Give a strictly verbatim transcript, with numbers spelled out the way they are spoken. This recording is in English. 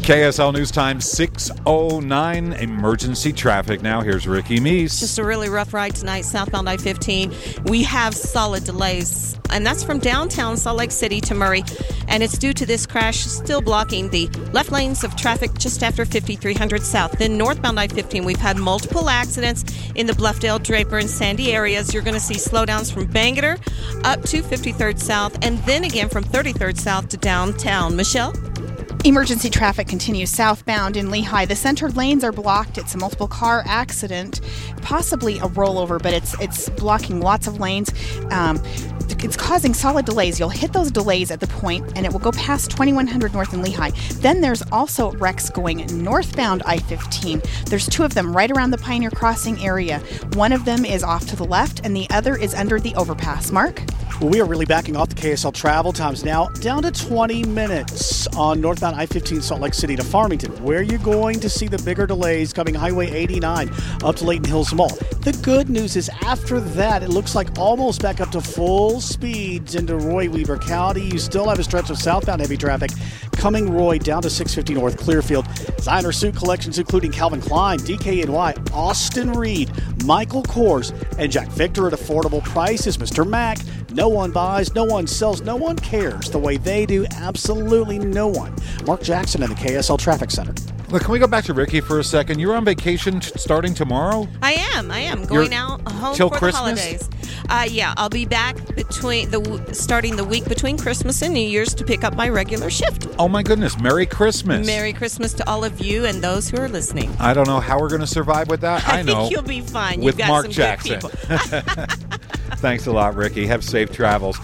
K S L News Time six oh nine. Emergency traffic now. Here's Ricky Meese. Just a really rough ride tonight, southbound I fifteen. We have solid delays, and that's from downtown Salt Lake City to Murray. And it's due to this crash still blocking the left lanes of traffic just after fifty-three hundred south. Then northbound I fifteen, we've had multiple accidents in the Bluffdale, Draper, and Sandy areas. You're going to see slowdowns from Bangerter up to fifty-third south, and then again from thirty-third south to downtown. Michelle? Emergency traffic continues southbound in Lehigh. The center lanes are blocked. It's a multiple car accident, possibly a rollover, but it's it's blocking lots of lanes. Um, it's causing solid delays. You'll hit those delays at the point, and it will go past twenty-one hundred north in Lehigh. Then there's also wrecks going northbound I fifteen. There's two of them right around the Pioneer Crossing area. One of them is off to the left, and the other is under the overpass. Mark? Well, we are really backing off the K S L travel times now, down to twenty minutes on northbound I fifteen Salt Lake City to Farmington, where you're going to see the bigger delays coming Highway eighty-nine up to Layton Hills Mall. The good news is after that, it looks like almost back up to full speeds into Roy Weaver County. You still have a stretch of southbound heavy traffic coming Roy down to six fifty North Clearfield. Designer suit collections including Calvin Klein, D K N Y, Austin Reed, Michael Kors, and Jack Victor at affordable prices. Mister Mac. No one buys, no one sells, no one cares the way they do. Absolutely no one. Mark Jackson in the K S L Traffic Center. Look, can we go back to Ricky for a second? You're on vacation t- starting tomorrow? I am. I am going You're, out home till for Christmas? the holidays. Uh, yeah, I'll be back between the starting the week between Christmas and New Year's to pick up my regular shift. Oh my goodness! Merry Christmas! Merry Christmas to all of you and those who are listening. I don't know how we're going to survive with that. I, I know think you'll be fine. with You've got Mark some Jackson. Good people. Thanks a lot, Ricky. Have safe travels.